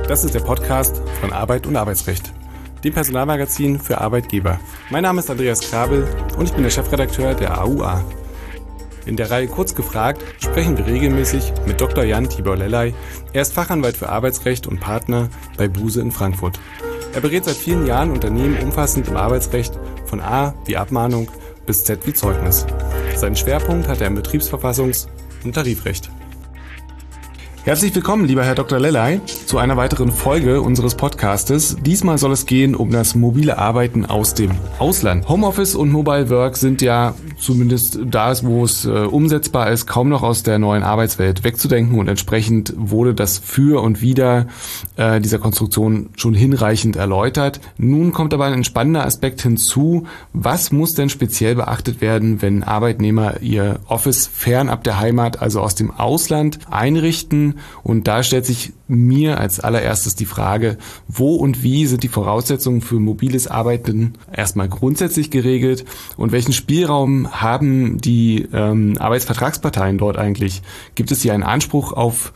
Das ist der Podcast von Arbeit und Arbeitsrecht, dem Personalmagazin für Arbeitgeber. Mein Name ist Andreas Krabel und ich bin der Chefredakteur der AUA. In der Reihe Kurz gefragt sprechen wir regelmäßig mit Dr. Jan Tibor Lellay. Er ist Fachanwalt für Arbeitsrecht und Partner bei Buse in Frankfurt. Er berät seit vielen Jahren Unternehmen umfassend im Arbeitsrecht von A wie Abmahnung bis Z wie Zeugnis. Seinen Schwerpunkt hat er im Betriebsverfassungs- und Tarifrecht. Herzlich willkommen, lieber Herr Dr. Lellay, zu einer weiteren Folge unseres Podcastes. Diesmal soll es gehen um das mobile Arbeiten aus dem Ausland. Homeoffice und Mobile Work sind ja zumindest da, wo es umsetzbar ist, kaum noch aus der neuen Arbeitswelt wegzudenken und entsprechend wurde das Für und Wider dieser Konstruktion schon hinreichend erläutert. Nun kommt aber ein spannender Aspekt hinzu. Was muss denn speziell beachtet werden, wenn Arbeitnehmer ihr Office fernab der Heimat, also aus dem Ausland, einrichten? Und da stellt sich mir als allererstes die Frage, wo und wie sind die Voraussetzungen für mobiles Arbeiten erstmal grundsätzlich geregelt und welchen Spielraum haben die Arbeitsvertragsparteien dort eigentlich? Gibt es hier einen Anspruch auf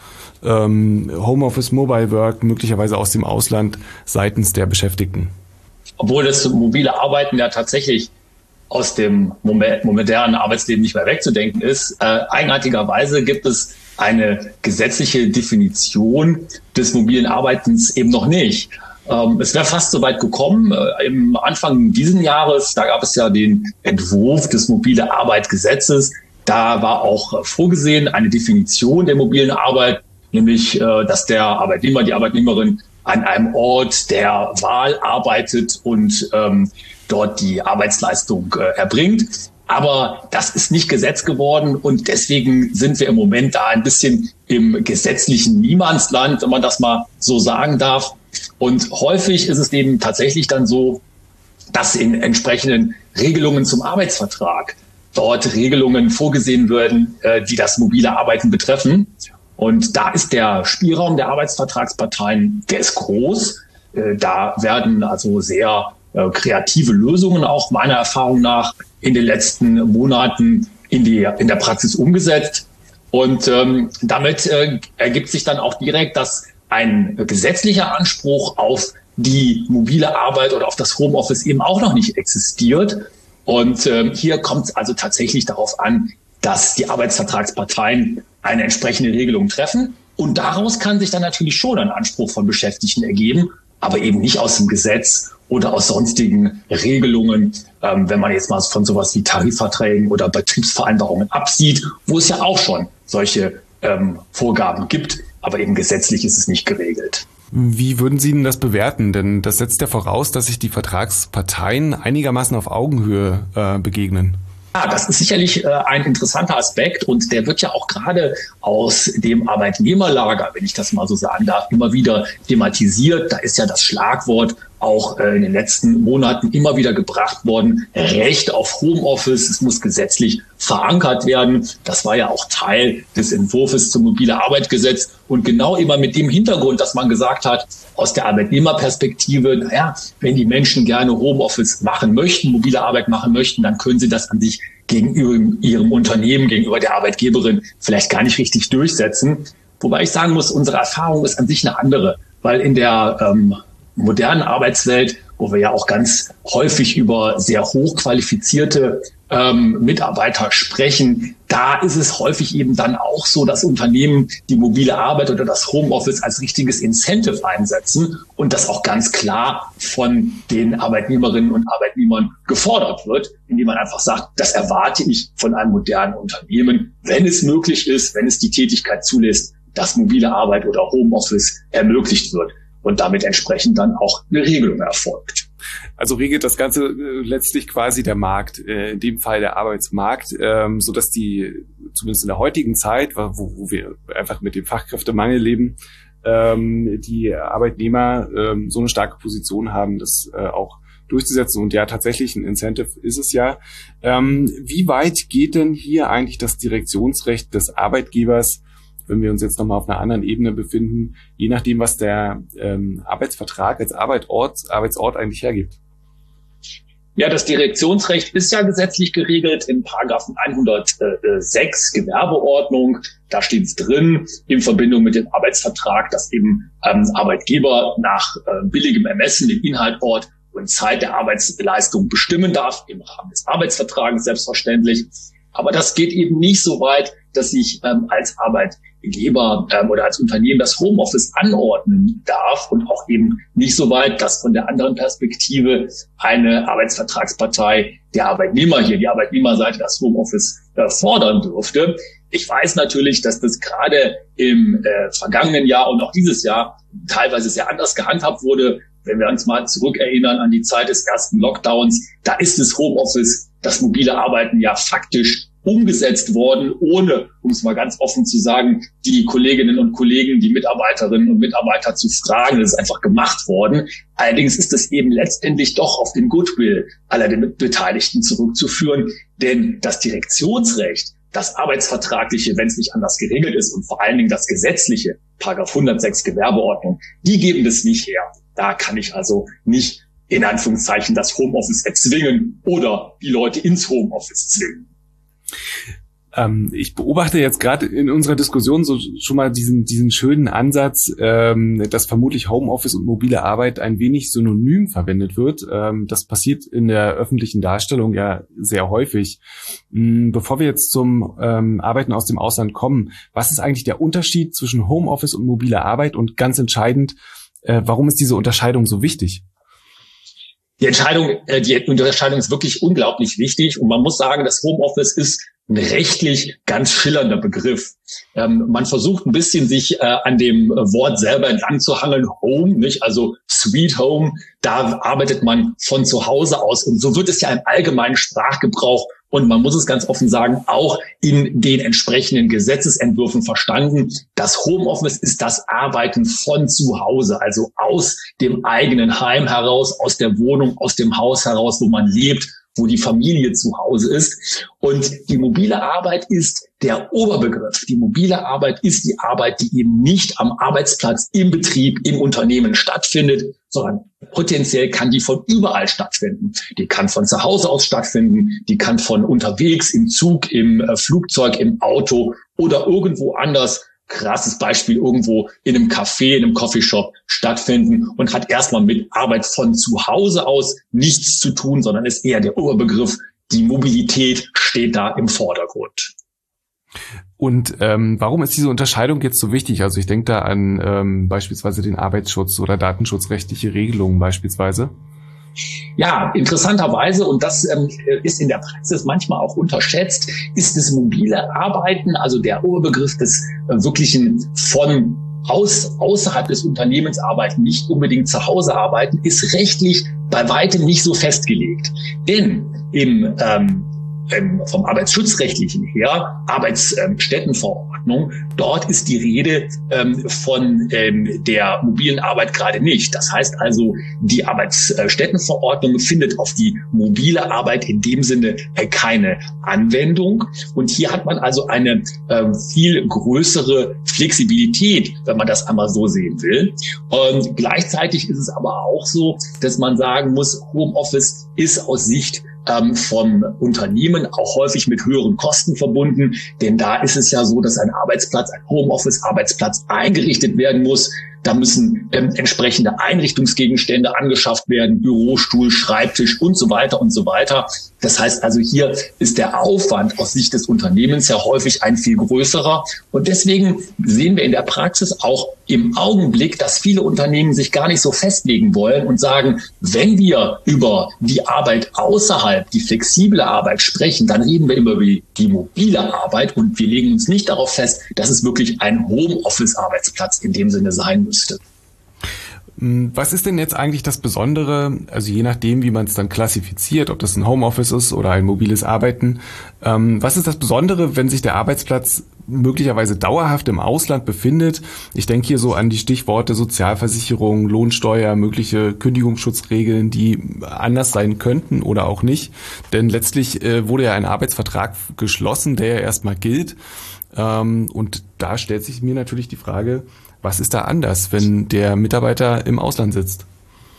Homeoffice, Mobile Work, möglicherweise aus dem Ausland seitens der Beschäftigten? Obwohl das mobile Arbeiten ja tatsächlich aus dem modernen Arbeitsleben nicht mehr wegzudenken ist, eigenartigerweise gibt es eine gesetzliche Definition des mobilen Arbeitens eben noch nicht. Es wäre fast so weit gekommen. Im Anfang dieses Jahres, da gab es ja den Entwurf des mobile Arbeit-Gesetzes. Da war auch vorgesehen eine Definition der mobilen Arbeit, nämlich, dass der Arbeitnehmer, die Arbeitnehmerin an einem Ort der Wahl arbeitet und dort die Arbeitsleistung erbringt. Aber das ist nicht Gesetz geworden und deswegen sind wir im Moment da ein bisschen im gesetzlichen Niemandsland, wenn man das mal so sagen darf. Und häufig ist es eben tatsächlich dann so, dass in entsprechenden Regelungen zum Arbeitsvertrag dort Regelungen vorgesehen werden, die das mobile Arbeiten betreffen. Und da ist der Spielraum der Arbeitsvertragsparteien, der ist groß. Da werden also sehr kreative Lösungen auch meiner Erfahrung nach in den letzten Monaten in der Praxis umgesetzt. Und damit ergibt sich dann auch direkt, dass ein gesetzlicher Anspruch auf die mobile Arbeit oder auf das Homeoffice eben auch noch nicht existiert. Und hier kommt es also tatsächlich darauf an, dass die Arbeitsvertragsparteien eine entsprechende Regelung treffen. Und daraus kann sich dann natürlich schon ein Anspruch von Beschäftigten ergeben, aber eben nicht aus dem Gesetz oder aus sonstigen Regelungen, wenn man jetzt mal von sowas wie Tarifverträgen oder Betriebsvereinbarungen absieht, wo es ja auch schon solche Vorgaben gibt, aber eben gesetzlich ist es nicht geregelt. Wie würden Sie denn das bewerten? Denn das setzt ja voraus, dass sich die Vertragsparteien einigermaßen auf Augenhöhe begegnen. Ja, das ist sicherlich ein interessanter Aspekt und der wird ja auch gerade aus dem Arbeitnehmerlager, wenn ich das mal so sagen darf, immer wieder thematisiert. Da ist ja das Schlagwort auch in den letzten Monaten immer wieder gebracht worden, Recht auf Homeoffice, es muss gesetzlich verankert werden. Das war ja auch Teil des Entwurfs zum mobile Arbeitsgesetz und genau immer mit dem Hintergrund, dass man gesagt hat, aus der Arbeitnehmerperspektive, naja, wenn die Menschen gerne Homeoffice machen möchten, mobile Arbeit machen möchten, dann können sie das an sich gegenüber ihrem Unternehmen, gegenüber der Arbeitgeberin vielleicht gar nicht richtig durchsetzen. Wobei ich sagen muss, unsere Erfahrung ist an sich eine andere, weil in der modernen Arbeitswelt, wo wir ja auch ganz häufig über sehr hochqualifizierte Mitarbeiter sprechen, da ist es häufig eben dann auch so, dass Unternehmen die mobile Arbeit oder das Homeoffice als richtiges Incentive einsetzen und das auch ganz klar von den Arbeitnehmerinnen und Arbeitnehmern gefordert wird, indem man einfach sagt, das erwarte ich von einem modernen Unternehmen, wenn es möglich ist, wenn es die Tätigkeit zulässt, dass mobile Arbeit oder Homeoffice ermöglicht wird und damit entsprechend dann auch eine Regelung erfolgt. Also regelt das Ganze letztlich quasi der Markt, in dem Fall der Arbeitsmarkt, so dass die, zumindest in der heutigen Zeit, wo wir einfach mit dem Fachkräftemangel leben, die Arbeitnehmer so eine starke Position haben, das auch durchzusetzen. Und ja, tatsächlich ein Incentive ist es ja. Wie weit geht denn hier eigentlich das Direktionsrecht des Arbeitgebers, wenn wir uns jetzt nochmal auf einer anderen Ebene befinden, je nachdem, was der Arbeitsvertrag als Arbeitsort eigentlich hergibt? Ja, das Direktionsrecht ist ja gesetzlich geregelt in Paragraphen 106 Gewerbeordnung. Da steht es drin, in Verbindung mit dem Arbeitsvertrag, dass eben Arbeitgeber nach billigem Ermessen den Inhalt, Ort und Zeit der Arbeitsleistung bestimmen darf, im Rahmen des Arbeitsvertrages selbstverständlich. Aber das geht eben nicht so weit, dass ich als Arbeitgeber oder als Unternehmen das Homeoffice anordnen darf und auch eben nicht so weit, dass von der anderen Perspektive eine Arbeitsvertragspartei der Arbeitnehmer hier, die Arbeitnehmerseite, das Homeoffice fordern dürfte. Ich weiß natürlich, dass das gerade im vergangenen Jahr und auch dieses Jahr teilweise sehr anders gehandhabt wurde. Wenn wir uns mal zurückerinnern an die Zeit des ersten Lockdowns, da ist das Homeoffice, das mobile Arbeiten ja faktisch umgesetzt worden, ohne, um es mal ganz offen zu sagen, die Kolleginnen und Kollegen, die Mitarbeiterinnen und Mitarbeiter zu fragen. Das ist einfach gemacht worden. Allerdings ist es eben letztendlich doch auf den Goodwill aller der Beteiligten zurückzuführen, denn das Direktionsrecht, das Arbeitsvertragliche, wenn es nicht anders geregelt ist, und vor allen Dingen das Gesetzliche, Paragraph 106 Gewerbeordnung, die geben das nicht her. Da kann ich also nicht in Anführungszeichen das Homeoffice erzwingen oder die Leute ins Homeoffice zwingen. Ich beobachte jetzt gerade in unserer Diskussion so schon mal diesen schönen Ansatz, dass vermutlich Homeoffice und mobile Arbeit ein wenig synonym verwendet wird. Das passiert in der öffentlichen Darstellung ja sehr häufig. Bevor wir jetzt zum Arbeiten aus dem Ausland kommen, was ist eigentlich der Unterschied zwischen Homeoffice und mobiler Arbeit und ganz entscheidend, warum ist diese Unterscheidung so wichtig? Die Unterscheidung ist wirklich unglaublich wichtig und man muss sagen, das Homeoffice ist ein rechtlich ganz schillernder Begriff. Man versucht ein bisschen sich an dem Wort selber entlang zu hangeln, Home, nicht? Also Sweet Home, da arbeitet man von zu Hause aus und so wird es ja im allgemeinen Sprachgebrauch und man muss es ganz offen sagen, auch in den entsprechenden Gesetzesentwürfen verstanden. Das Homeoffice ist das Arbeiten von zu Hause, also aus dem eigenen Heim heraus, aus der Wohnung, aus dem Haus heraus, wo man lebt, wo die Familie zu Hause ist. Und die mobile Arbeit ist der Oberbegriff. Die mobile Arbeit ist die Arbeit, die eben nicht am Arbeitsplatz, im Betrieb, im Unternehmen stattfindet, sondern potenziell kann die von überall stattfinden. Die kann von zu Hause aus stattfinden, die kann von unterwegs, im Zug, im Flugzeug, im Auto oder irgendwo anders, krasses Beispiel, irgendwo in einem Café, in einem Coffeeshop stattfinden und hat erstmal mit Arbeit von zu Hause aus nichts zu tun, sondern ist eher der Oberbegriff. Die Mobilität steht da im Vordergrund. Und warum ist diese Unterscheidung jetzt so wichtig? Also ich denke da an beispielsweise den Arbeitsschutz oder datenschutzrechtliche Regelungen beispielsweise. Ja, interessanterweise, und das ist in der Praxis manchmal auch unterschätzt, ist das mobile Arbeiten, also der Oberbegriff des wirklichen von außerhalb des Unternehmens arbeiten, nicht unbedingt zu Hause arbeiten, ist rechtlich bei weitem nicht so festgelegt. Denn vom Arbeitsschutzrechtlichen her, Arbeitsstättenverordnung, dort ist die Rede von der mobilen Arbeit gerade nicht. Das heißt also, die Arbeitsstättenverordnung findet auf die mobile Arbeit in dem Sinne keine Anwendung. Und hier hat man also eine viel größere Flexibilität, wenn man das einmal so sehen will. Und gleichzeitig ist es aber auch so, dass man sagen muss, Homeoffice ist aus Sicht vom Unternehmen auch häufig mit höheren Kosten verbunden, denn da ist es ja so, dass ein Arbeitsplatz, ein Homeoffice-Arbeitsplatz eingerichtet werden muss. Da müssen entsprechende Einrichtungsgegenstände angeschafft werden, Bürostuhl, Schreibtisch und so weiter und so weiter. Das heißt also, hier ist der Aufwand aus Sicht des Unternehmens ja häufig ein viel größerer. Und deswegen sehen wir in der Praxis auch im Augenblick, dass viele Unternehmen sich gar nicht so festlegen wollen und sagen, wenn wir über die Arbeit außerhalb, die flexible Arbeit sprechen, dann reden wir immer über die mobile Arbeit und wir legen uns nicht darauf fest, dass es wirklich ein Homeoffice-Arbeitsplatz in dem Sinne sein müsste. Was ist denn jetzt eigentlich das Besondere, also je nachdem, wie man es dann klassifiziert, ob das ein Homeoffice ist oder ein mobiles Arbeiten, was ist das Besondere, wenn sich der Arbeitsplatz möglicherweise dauerhaft im Ausland befindet? Ich denke hier so an die Stichworte Sozialversicherung, Lohnsteuer, mögliche Kündigungsschutzregeln, die anders sein könnten oder auch nicht. Denn letztlich wurde ja ein Arbeitsvertrag geschlossen, der ja erstmal gilt. Und da stellt sich mir natürlich die Frage, was ist da anders, wenn der Mitarbeiter im Ausland sitzt?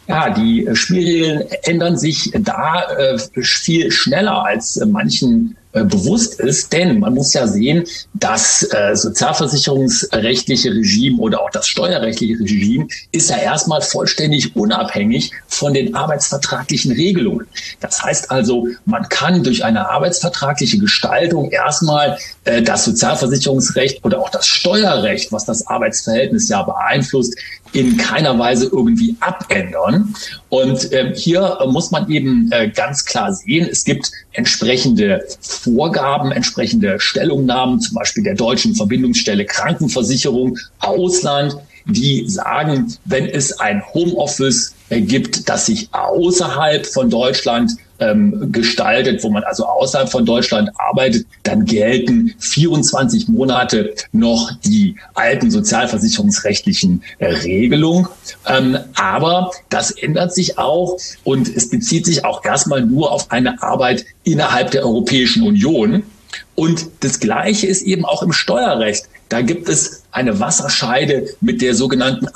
Ja, die Spielregeln ändern sich da viel schneller, als manchen bewusst ist, denn man muss ja sehen, das sozialversicherungsrechtliche Regime oder auch das steuerrechtliche Regime ist ja erstmal vollständig unabhängig von den arbeitsvertraglichen Regelungen. Das heißt also, man kann durch eine arbeitsvertragliche Gestaltung erstmal das Sozialversicherungsrecht oder auch das Steuerrecht, was das Arbeitsverhältnis ja beeinflusst, in keiner Weise irgendwie abändern. Und hier muss man eben ganz klar sehen, es gibt entsprechende Vorgaben, entsprechende Stellungnahmen, zum Beispiel der Deutschen Verbindungsstelle Krankenversicherung Ausland, die sagen, wenn es ein Homeoffice gibt, das sich außerhalb von Deutschland gestaltet, wo man also außerhalb von Deutschland arbeitet, dann gelten 24 Monate noch die alten sozialversicherungsrechtlichen Regelungen. Aber das ändert sich auch und es bezieht sich auch erstmal nur auf eine Arbeit innerhalb der Europäischen Union. Und das Gleiche ist eben auch im Steuerrecht. Da gibt es eine Wasserscheide mit der sogenannten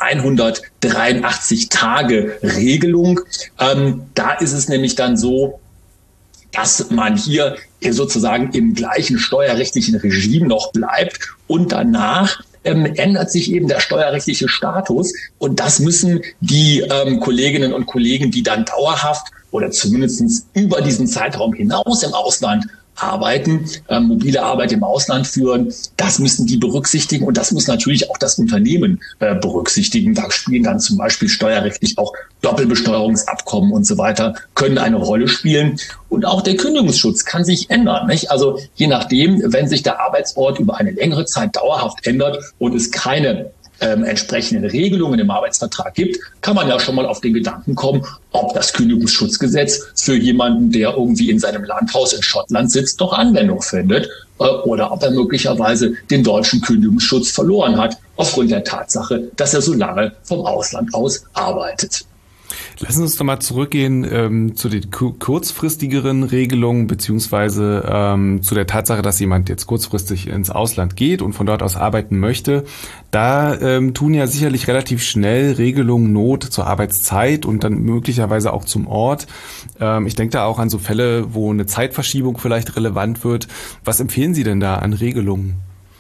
183-Tage-Regelung. Da ist es nämlich dann so, dass man hier sozusagen im gleichen steuerrechtlichen Regime noch bleibt und danach ändert sich eben der steuerrechtliche Status. Und das müssen die Kolleginnen und Kollegen, die dann dauerhaft oder zumindest über diesen Zeitraum hinaus im Ausland arbeiten, mobile Arbeit im Ausland führen, das müssen die berücksichtigen und das muss natürlich auch das Unternehmen berücksichtigen. Da spielen dann zum Beispiel steuerrechtlich auch Doppelbesteuerungsabkommen und so weiter, können eine Rolle spielen. Und auch der Kündigungsschutz kann sich ändern, nicht? Also je nachdem, wenn sich der Arbeitsort über eine längere Zeit dauerhaft ändert und es keine entsprechenden Regelungen im Arbeitsvertrag gibt, kann man ja schon mal auf den Gedanken kommen, ob das Kündigungsschutzgesetz für jemanden, der irgendwie in seinem Landhaus in Schottland sitzt, noch Anwendung findet oder ob er möglicherweise den deutschen Kündigungsschutz verloren hat aufgrund der Tatsache, dass er so lange vom Ausland aus arbeitet. Lassen Sie uns doch mal zurückgehen zu den kurzfristigeren Regelungen beziehungsweise zu der Tatsache, dass jemand jetzt kurzfristig ins Ausland geht und von dort aus arbeiten möchte. Da tun ja sicherlich relativ schnell Regelungen Not zur Arbeitszeit und dann möglicherweise auch zum Ort. Ich denke da auch an so Fälle, wo eine Zeitverschiebung vielleicht relevant wird. Was empfehlen Sie denn da an Regelungen?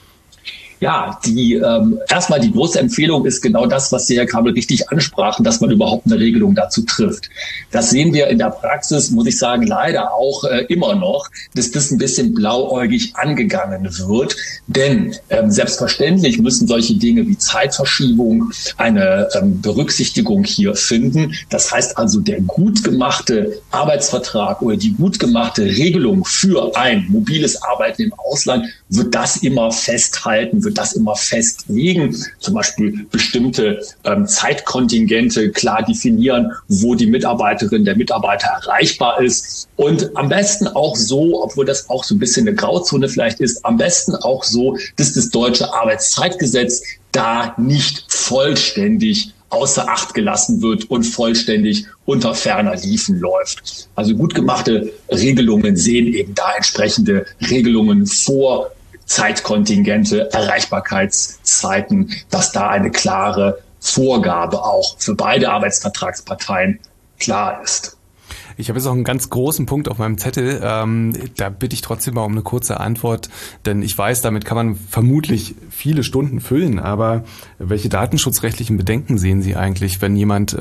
Ja, erstmal die große Empfehlung ist genau das, was Sie, Herr Kabel, richtig ansprachen, dass man überhaupt eine Regelung dazu trifft. Das sehen wir in der Praxis, muss ich sagen, leider auch immer noch, dass das ein bisschen blauäugig angegangen wird. Denn selbstverständlich müssen solche Dinge wie Zeitverschiebung eine Berücksichtigung hier finden. Das heißt also, der gut gemachte Arbeitsvertrag oder die gut gemachte Regelung für ein mobiles Arbeiten im Ausland wird das immer festhalten, wird das immer festlegen, zum Beispiel bestimmte Zeitkontingente klar definieren, wo die Mitarbeiterin, der Mitarbeiter erreichbar ist und am besten auch so, obwohl das auch so ein bisschen eine Grauzone vielleicht ist, am besten auch so, dass das deutsche Arbeitszeitgesetz da nicht vollständig außer Acht gelassen wird und vollständig unter ferner Liefen läuft. Also gut gemachte Regelungen sehen eben da entsprechende Regelungen vor, Zeitkontingente, Erreichbarkeitszeiten, dass da eine klare Vorgabe auch für beide Arbeitsvertragsparteien klar ist. Ich habe jetzt auch einen ganz großen Punkt auf meinem Zettel. Da bitte ich trotzdem mal um eine kurze Antwort, denn ich weiß, damit kann man vermutlich viele Stunden füllen. Aber welche datenschutzrechtlichen Bedenken sehen Sie eigentlich, wenn jemand,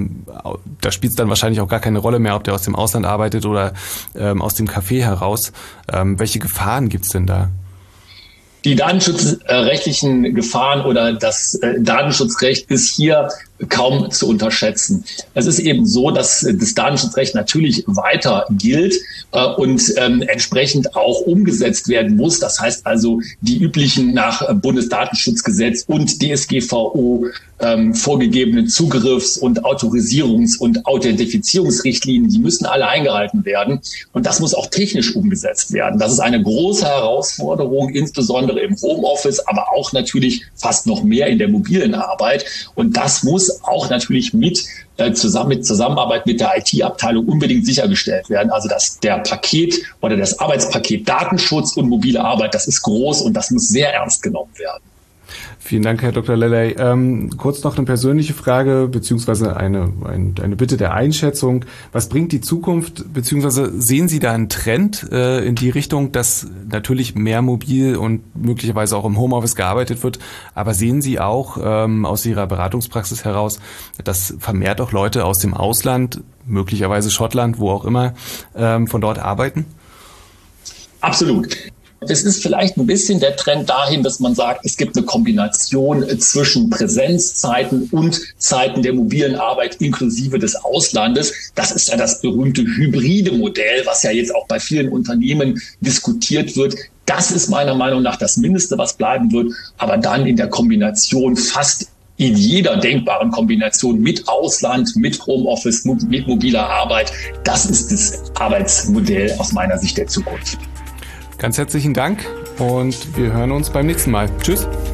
da spielt es dann wahrscheinlich auch gar keine Rolle mehr, ob der aus dem Ausland arbeitet oder aus dem Café heraus. Welche Gefahren gibt's denn da? Die datenschutzrechtlichen Gefahren oder das Datenschutzrecht ist hier kaum zu unterschätzen. Es ist eben so, dass das Datenschutzrecht natürlich weiter gilt und entsprechend auch umgesetzt werden muss. Das heißt also, die üblichen nach Bundesdatenschutzgesetz und DSGVO vorgegebenen Zugriffs- und Autorisierungs- und Authentifizierungsrichtlinien, die müssen alle eingehalten werden. Und das muss auch technisch umgesetzt werden. Das ist eine große Herausforderung, insbesondere im Homeoffice, aber auch natürlich fast noch mehr in der mobilen Arbeit. Und das muss auch natürlich mit Zusammenarbeit mit der IT-Abteilung unbedingt sichergestellt werden. Also dass der Paket oder das Arbeitspaket Datenschutz und mobile Arbeit, das ist groß und das muss sehr ernst genommen werden. Vielen Dank, Herr Dr. Lellay. Kurz noch eine persönliche Frage beziehungsweise eine Bitte der Einschätzung. Was bringt die Zukunft, beziehungsweise sehen Sie da einen Trend in die Richtung, dass natürlich mehr mobil und möglicherweise auch im Homeoffice gearbeitet wird, aber sehen Sie auch aus Ihrer Beratungspraxis heraus, dass vermehrt auch Leute aus dem Ausland, möglicherweise Schottland, wo auch immer, von dort arbeiten? Absolut. Es ist vielleicht ein bisschen der Trend dahin, dass man sagt, es gibt eine Kombination zwischen Präsenzzeiten und Zeiten der mobilen Arbeit inklusive des Auslandes. Das ist ja das berühmte hybride Modell, was ja jetzt auch bei vielen Unternehmen diskutiert wird. Das ist meiner Meinung nach das Mindeste, was bleiben wird. Aber dann in der Kombination fast in jeder denkbaren Kombination mit Ausland, mit Homeoffice, mit mobiler Arbeit. Das ist das Arbeitsmodell aus meiner Sicht der Zukunft. Ganz herzlichen Dank und wir hören uns beim nächsten Mal. Tschüss.